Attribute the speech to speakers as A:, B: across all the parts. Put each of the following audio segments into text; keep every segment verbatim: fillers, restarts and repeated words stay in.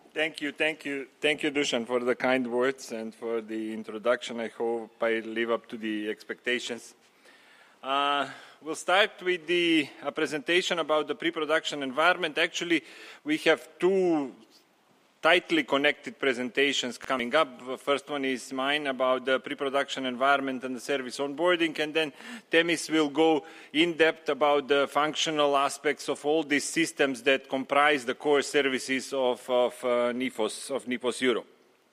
A: Thank you, thank you, thank you, Dusan, for the kind words and for the introduction. I hope I live up to the expectations. Uh, we'll start with the a presentation about the pre-production environment. Actually, we have two tightly connected presentations coming up. The first one is mine about the pre-production environment and the service onboarding, and then Themis will go in depth about the functional aspects of all these systems that comprise the core services of, of uh, NIFOS, of NIFOS Europe.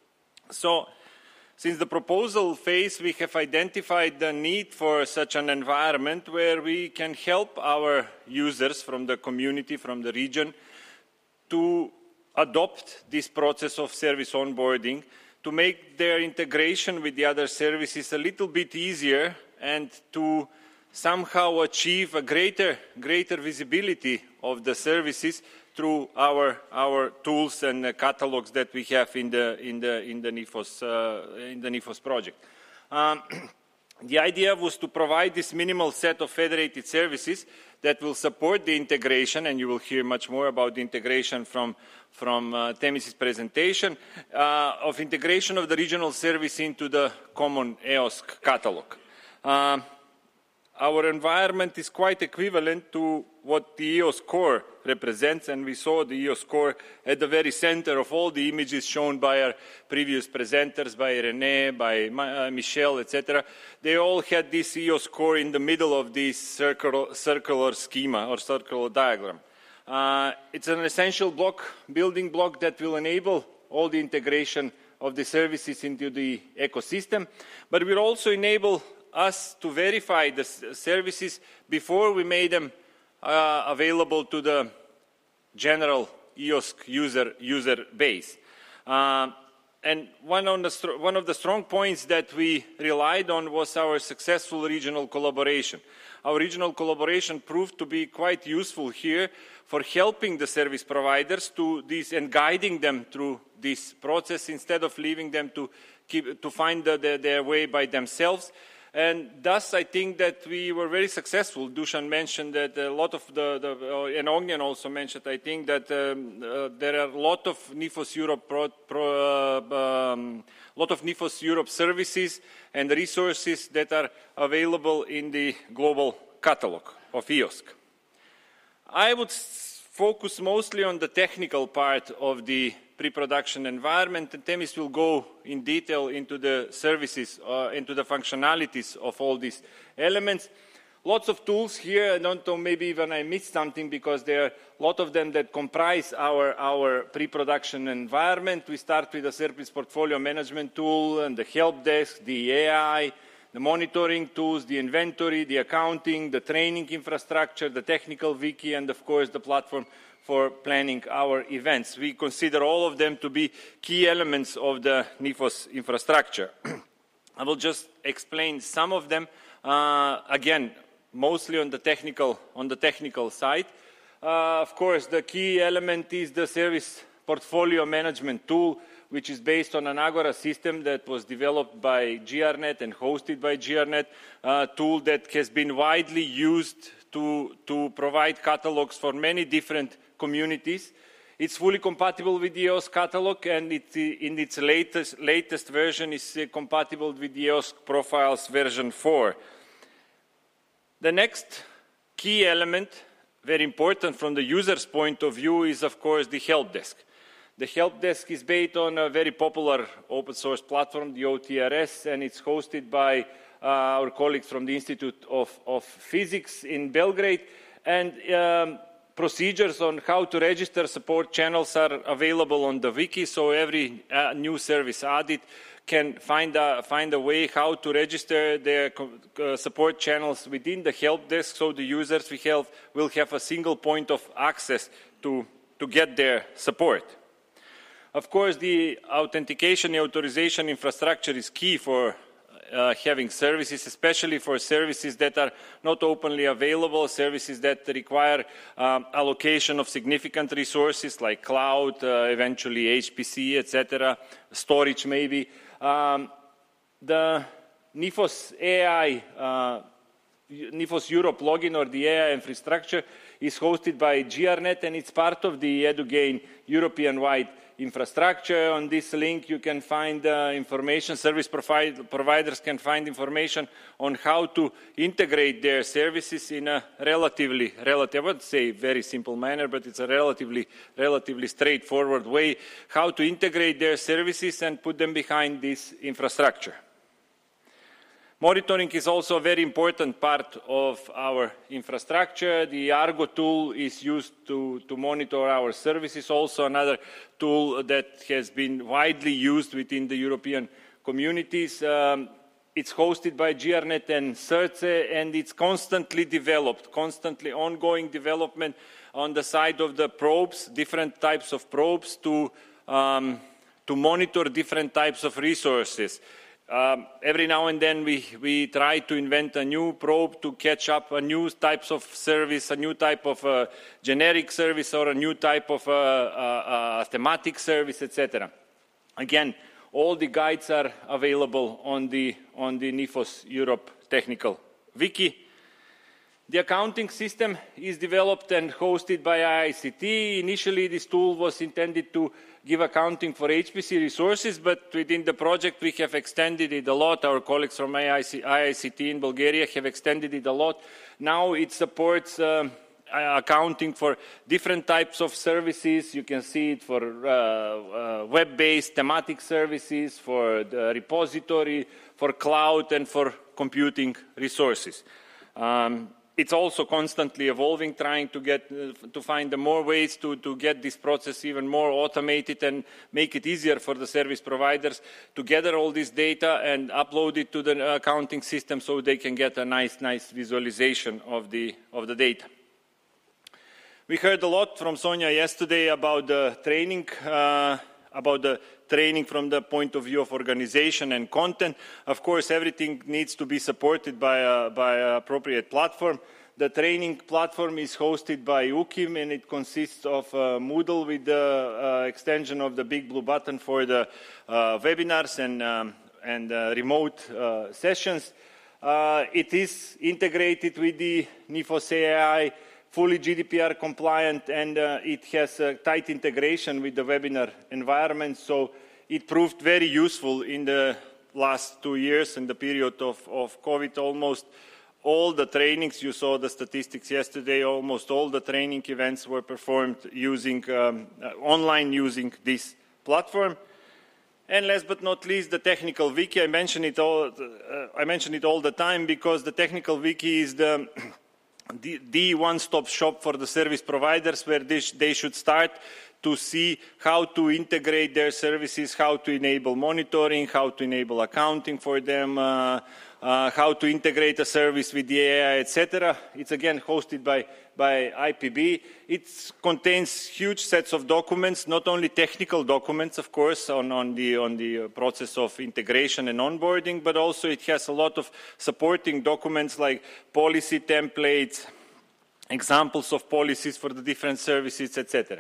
A: So, since the proposal phase, we have identified the need for such an environment where we can help our users from the community, from the region, to adopt this process of service onboarding, to make their integration with the other services a little bit easier and to somehow achieve a greater, greater visibility of the services through our, our tools and uh, catalogs that we have in the, in the, in the NIFOS, uh, in the NIFOS project. Um, the idea was to provide this minimal set of federated services that will support the integration, and you will hear much more about the integration from, from uh, Themis' presentation, uh, of integration of the regional service into the common E O S C catalog. Uh, our environment is quite equivalent to what the E O S core represents, and we saw the E O S core at the very center of all the images shown by our previous presenters, by René, by uh, Michel, et cetera. They all had this E O S core in the middle of this circular, circular schema or circular diagram. Uh, it's an essential block, building block that will enable all the integration of the services into the ecosystem, but will also enable us to verify the services before we made them uh, available to the general E O S C user, user base. Uh, and one, on the one of the strong points that we relied on was our successful regional collaboration. Our regional collaboration proved to be quite useful here for helping the service providers to this and guiding them through this process instead of leaving them to, keep, to find the, the, their way by themselves. And thus, I think that we were very successful. Dusan mentioned that a lot of the, the uh, and Ognian also mentioned, I think, that um, uh, there are a lot of NIFOS Europe, pro, pro, uh, um, lot of NIFOS Europe services and resources that are available in the global catalog of E O S C. I would focus mostly on the technical part of the pre-production environment, and Themis will go in detail into the services, uh, into the functionalities of all these elements. Lots of tools here. I don't know, maybe even I missed something because there are a lot of them that comprise our, our pre-production environment. We start with the service portfolio management tool and the help desk, the A I, the monitoring tools, the inventory, the accounting, the training infrastructure, the technical wiki, and of course the platform for planning our events. We consider all of them to be key elements of the NIFOS infrastructure. I will just explain some of them, uh, again, mostly on the technical, on the technical side. Uh, of course, the key element is the service portfolio management tool, which is based on an Agora system that was developed by G R net and hosted by G R net, a tool that has been widely used to, to provide catalogs for many different communities. It's fully compatible with the E O S C catalog, and it, in its latest, latest version is uh, compatible with the E O S C Profiles version four. The next key element, very important from the user's point of view, is of course the help desk. The help desk is based on a very popular open source platform, the O T R S, and it's hosted by uh, our colleagues from the Institute of, of Physics in Belgrade. And um, procedures on how to register support channels are available on the wiki, so every uh, new service added can find a, find a way how to register their uh, support channels within the help desk, so the users we have will have a single point of access to, to get their support. Of course, the authentication and authorization infrastructure is key for uh, having services, especially for services that are not openly available, services that require um, allocation of significant resources like cloud, uh, eventually H P C, et cetera, storage maybe. Um, the NIFOS A I, uh, NIFOS Europe login, or the A I infrastructure, is hosted by G R net, and it's part of the EduGain European-wide infrastructure. On this link, you can find uh, information. Service provide, providers can find information on how to integrate their services in a relatively, relative, I would say very simple manner, but it's a relatively, relatively straightforward way, how to integrate their services and put them behind this infrastructure. Monitoring is also a very important part of our infrastructure. The Argo tool is used to, to monitor our services, also another tool that has been widely used within the European communities. Um, it's hosted by GRNet and CERTSE, and it's constantly developed, constantly ongoing development on the side of the probes, different types of probes to, um, to monitor different types of resources. Um, every now and then we, we try to invent a new probe to catch up a new types of service, a new type of uh, generic service or a new type of uh, uh, uh, thematic service, et cetera. Again, all the guides are available on the, on the NIFOS Europe Technical Wiki. The accounting system is developed and hosted by I I C T. Initially, this tool was intended to give accounting for H P C resources, but within the project we have extended it a lot. Our colleagues from I I C T in Bulgaria have extended it a lot. Now it supports um, accounting for different types of services. You can see it for uh, uh, web-based thematic services, for the repository, for cloud, and for computing resources. Um, It's also constantly evolving, trying to get uh, to find the more ways to, to get this process even more automated and make it easier for the service providers to gather all this data and upload it to the accounting system so they can get a nice, nice visualization of the, of the data. We heard a lot from Sonia yesterday about the training, uh, about the training from the point of view of organization and content. Of course, everything needs to be supported by a, by an appropriate platform. The training platform is hosted by U K I M, and it consists of uh, Moodle with the uh, extension of the big blue button for the uh, webinars and, um, and uh, remote uh, sessions. Uh, it is integrated with the NIFOS A I, fully G D P R compliant, and uh, it has a tight integration with the webinar environment, so it proved very useful in the last two years in the period of, of COVID. Almost all the trainings, you saw the statistics yesterday, almost all the training events were performed using um, uh, online using this platform. And last but not least, the technical wiki. I mention it all, uh, I mention it all the time because the technical wiki is the The, the one-stop shop for the service providers, where they, sh they should start to see how to integrate their services, how to enable monitoring, how to enable accounting for them, uh, uh, how to integrate a service with the A I, et cetera. It's again hosted by, by I P B. It contains huge sets of documents, not only technical documents, of course, on, on, the, on the process of integration and onboarding, but also it has a lot of supporting documents like policy templates, examples of policies for the different services, et cetera.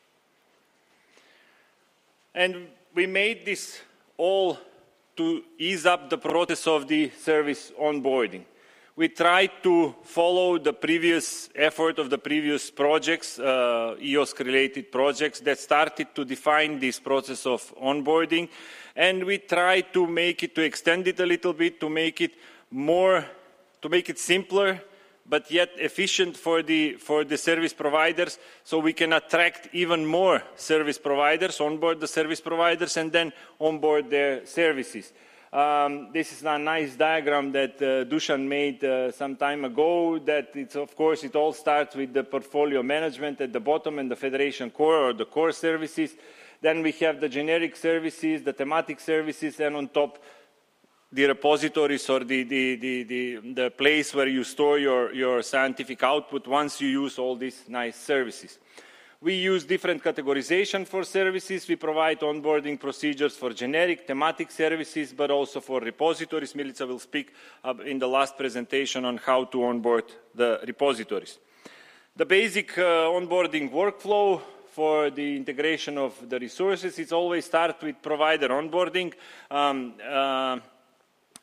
A: And we made this all to ease up the process of the service onboarding. We tried to follow the previous effort of the previous projects, uh, E O S-related projects that started to define this process of onboarding, and we tried to make it, to extend it a little bit, to make it more, to make it simpler, but yet efficient for the, for the service providers, so we can attract even more service providers, onboard the service providers, and then onboard their services. Um, this is a nice diagram that uh, Dusan made uh, some time ago, that it's, of course, it all starts with the portfolio management at the bottom and the federation core or the core services. Then we have the generic services, the thematic services, and on top, the repositories or the, the, the, the, the place where you store your, your scientific output once you use all these nice services. We use different categorization for services. We provide onboarding procedures for generic, thematic services, but also for repositories. Milica will speak uh, in the last presentation on how to onboard the repositories. The basic uh, onboarding workflow for the integration of the resources, it's always start with provider onboarding. Um, uh,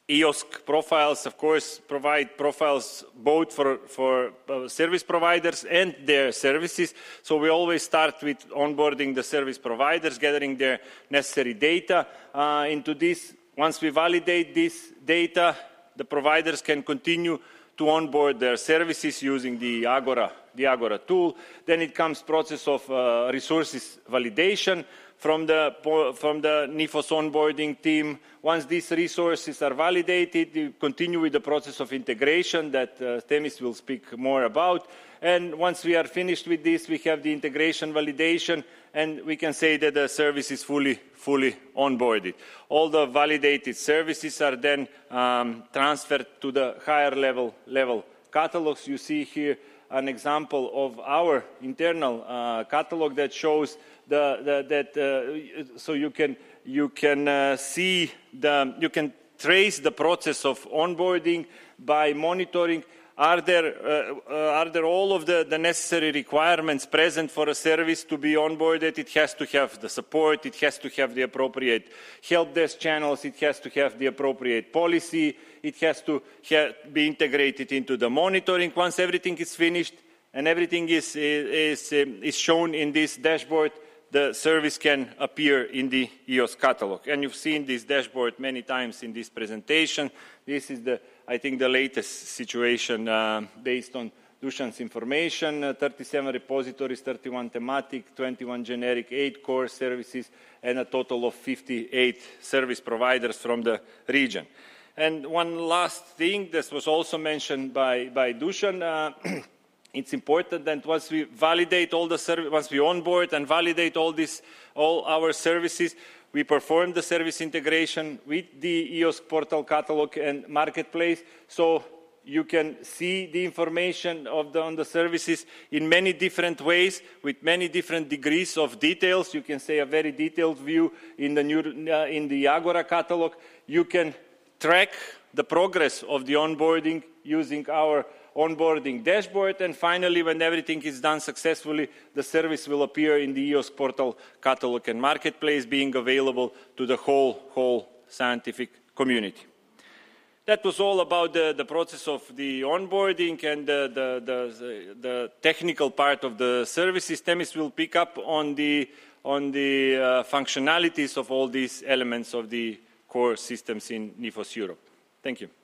A: E O S C profiles, of course, provide profiles both for, for uh, service providers and their services. So we always start with onboarding the service providers, gathering their necessary data uh, into this. Once we validate this data, the providers can continue to onboard their services using the Agora, the Agora tool. Then it comes process of uh, resources validation from the, from the N I F O S onboarding team. Once these resources are validated, we continue with the process of integration that uh, Themis will speak more about. And once we are finished with this, we have the integration validation, and we can say that the service is fully, fully onboarded. All the validated services are then um, transferred to the higher level, level catalogs. You see here an example of our internal uh, catalog that shows the, the, that uh, so you can you can uh, see the you can trace the process of onboarding by monitoring. Are there uh, uh, are there all of the, the necessary requirements present for a service to be onboarded? It has to have the support, it has to have the appropriate help desk channels, it has to have the appropriate policy, it has to ha be integrated into the monitoring. Once everything is finished and everything is, is, is, is shown in this dashboard, the service can appear in the E O S catalog. And you've seen this dashboard many times in this presentation. This is, the, I think, the latest situation uh, based on Dušan's information. Uh, thirty-seven repositories, thirty-one thematic, twenty-one generic, eight core services, and a total of fifty-eight service providers from the region. And one last thing, this was also mentioned by, by Dušan. Uh, It's important that once we validate all the service, once we onboard and validate all this, all our services, we perform the service integration with the E O S C portal catalog and marketplace, so you can see the information of the, on the services in many different ways, with many different degrees of details. You can say a very detailed view in the, new, uh, in the Agora catalog. You can track the progress of the onboarding using our onboarding dashboard, and finally, when everything is done successfully, the service will appear in the E O S C portal catalog and marketplace, being available to the whole, whole scientific community. That was all about the, the process of the onboarding and the, the, the, the technical part of the services. Themis will pick up on the, on the uh, functionalities of all these elements of the core systems in N I F O S Europe. Thank you.